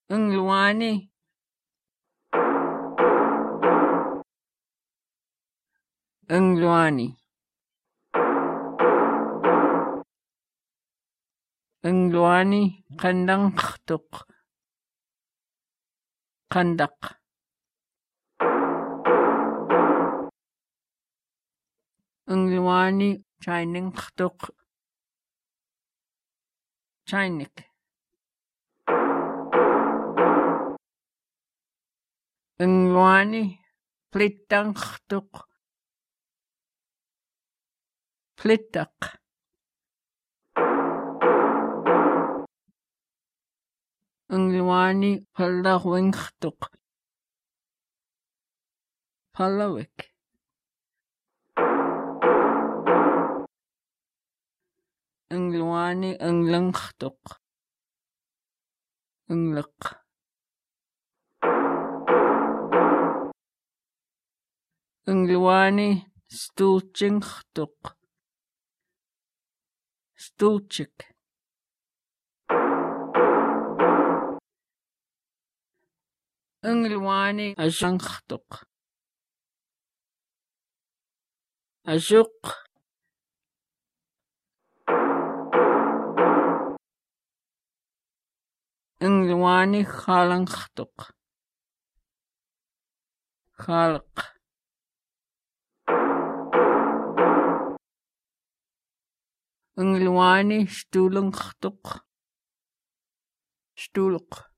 Unglwani. Unglwani. Unglwani qandaqtuq. Qandaq. Unglwani chayninqtuq. Chaynik. Unglwani plitanqtuq. Plitaq. Unglwani pallawinqtuq. Pallawik. Unglwani unlanqtuq. Unlaq. Unglwani stulchinqtuq. Stulchik. Unglwani ashanqtuq. Ashuq. Unglwani khalanqtuq. Khalq. Unglwani stulunqtuq. Stuluq.